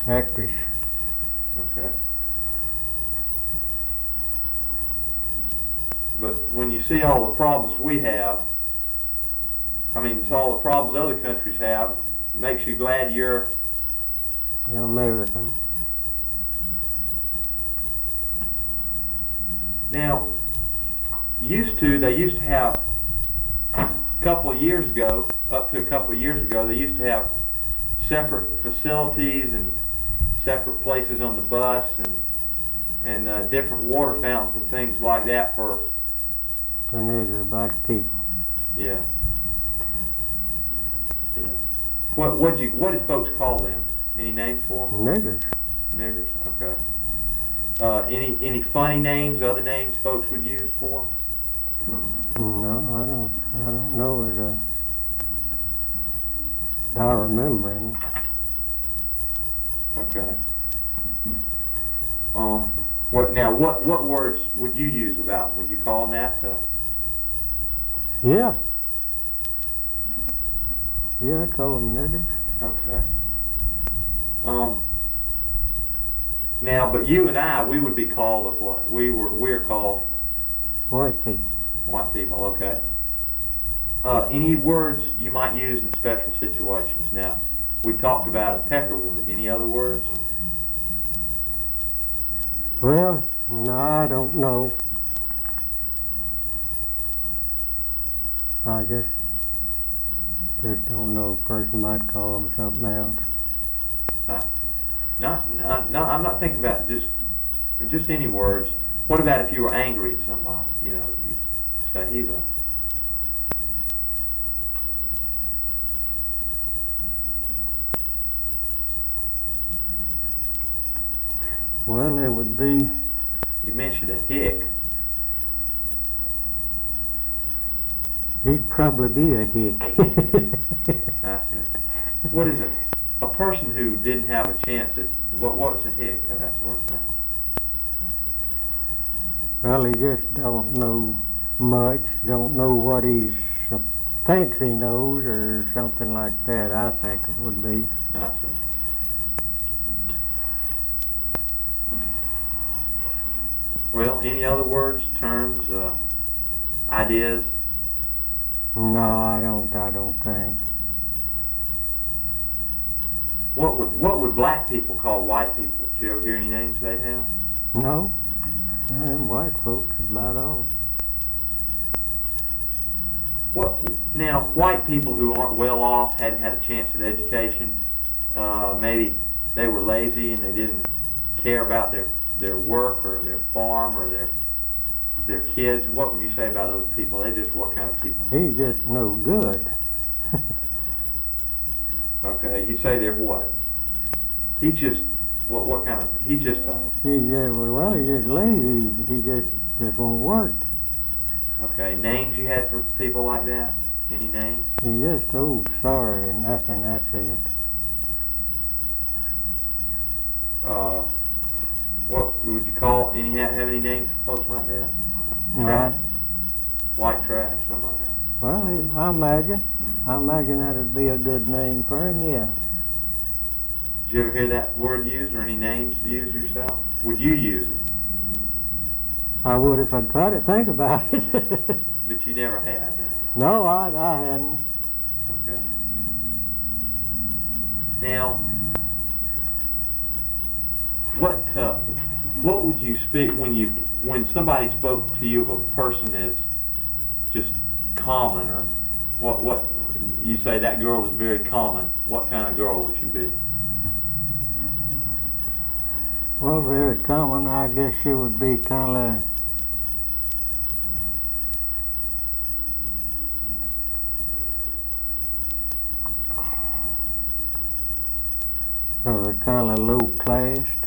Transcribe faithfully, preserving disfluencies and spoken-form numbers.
Actress. Okay. But when you see all the problems we have, I mean, it's all the problems other countries have, makes you glad you're You're American. Now, used to, they used to have, a couple of years ago, up to a couple of years ago, they used to have separate facilities and separate places on the bus and and uh, different water fountains and things like that for, The nigger black people. yeah, yeah. What what you what did folks call them? Any names for them? Niggers. Niggers. Okay. Uh, any any funny names? Other names folks would use for them? No, I don't. I don't know as a. I remember any. Okay. Um. What now? What what words would you use about them? Would you call them that? To, Yeah. Yeah, I call them niggers. okay. Um. Now, but you and I, we would be called of what? We were we're called White people. white people. Okay. Uh, any words you might use in special situations? Now, we talked about a peckerwood. Any other words? Well, no, I don't know. I just just don't know. A person might call them something else. Uh, not, not, no, I'm not thinking about just just any words. What about if you were angry at somebody? You know, you say he's a. Well, it would be. You mentioned a hick. He'd probably be a hick. I see. What is it? A person who didn't have a chance at what? What's a hick? That sort of thing. Well, he just don't know much. Don't know what he thinks he knows, or something like that. I think it would be. I see. Well, any other words, terms, uh, ideas? No, I don't. I don't think. What would what would black people call white people? Did you ever hear any names they'd have? No, them white folks is about all. What now? White people who aren't well off, hadn't had a chance at education. Uh, maybe they were lazy and they didn't care about their their work or their farm or their their kids. What would you say about those people? They just what kind of people? He just no good. Okay, you say they're what? He just what what kind of? He's just a. He just well, he just lazy. He just just won't work. Okay, names you had for people like that? Any names? He just oh sorry and nothing. That's it. Uh, what would you call any have, have any names for folks like that? Right. White trash, something like that. Well, I imagine. I imagine that'd be a good name for him. Yeah. Did you ever hear that word used or any names used yourself? Would you use it? I would if I'd try to think about it. But you never had. No, I I hadn't. Okay. Now, what uh, what would you speak when you when somebody spoke to you of a person as just common, or what what you say that girl was very common? What kind of girl would she be? Well, very common. I guess she would be kind of or kind of low class.